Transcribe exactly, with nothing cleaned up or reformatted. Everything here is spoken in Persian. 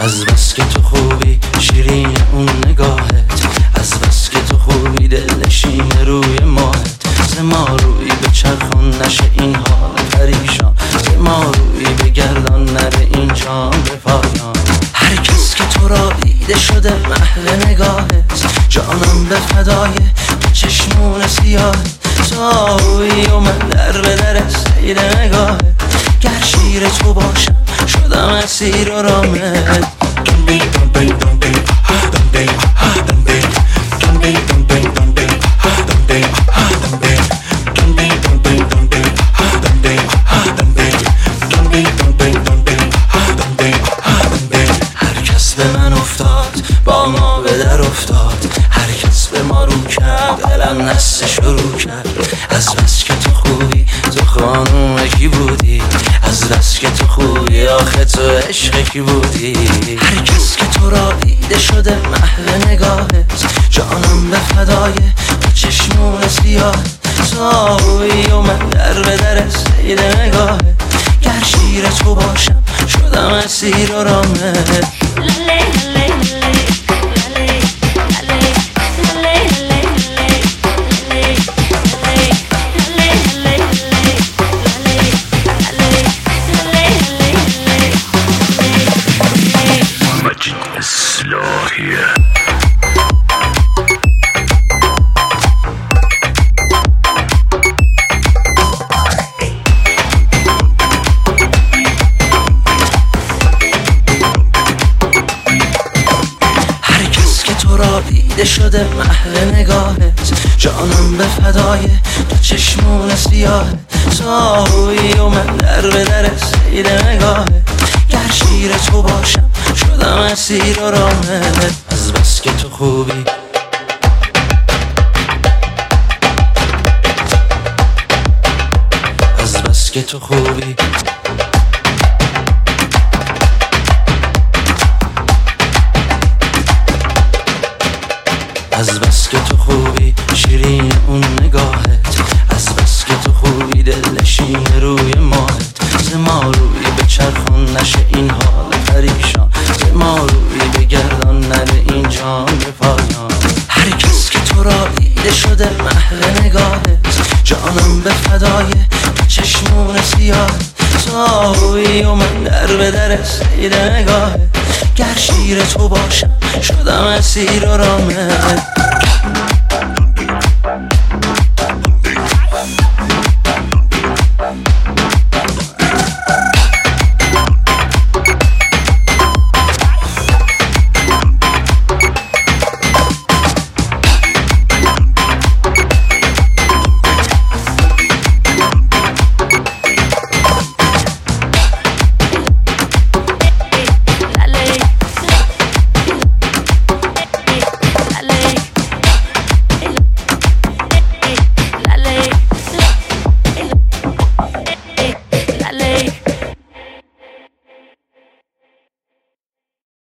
از بس که تو خوبی شیرین اون نگاهت، از بس که تو خوبی دلنشین روی ماهت. ز ما روی به چرخان نشه این حال پریشان، ز ما روی به گردان نره این جام به پایان. هر کس که تو را دیده شده محو نگاهت، جانم به فدای چشمون سیاه. تویی و من در به در سیر نگاهت، گر شیر تو باشم شدم اسیر و رامت. هر کس به من افتاد با ما به در افتاد، هر کس به ما رو کرد دلم نسته شروع کرد. از بس که تو خوبی تو خانوم کی بودی، از بس که تو خوبی آخه تو عشق کی بودی. هر کس که تو را دیده شده محو نگاهت، جانم به فدای چشمون سیاه. تویی و من در به در سیر نگاهت، گر شیر تو باشم شدم اسیر و رامت. دیده شده محو نگاهت، جانم به فدای تو چشمون سیاه. تویی و من در به در سیر نگاهت، گر شیر تو باشم شدم اسیر و رامت. از بس که تو خوبی از بس که تو خوبی از بس که تو خوبی شیرین اون نگاهت، از بس که تو خوبی دلنشین روی ماهت. ز ما روی به چرخان نشه این حال پریشان، ز ما روی به گردان نره این جام به پایان. هر کس که تو را دیده شده محو نگاهت، جانم به فدای چشمون سیاه. تویی و من در به در سیر نگاهت، گر شیر تو باشم شدم اسیر و رامت.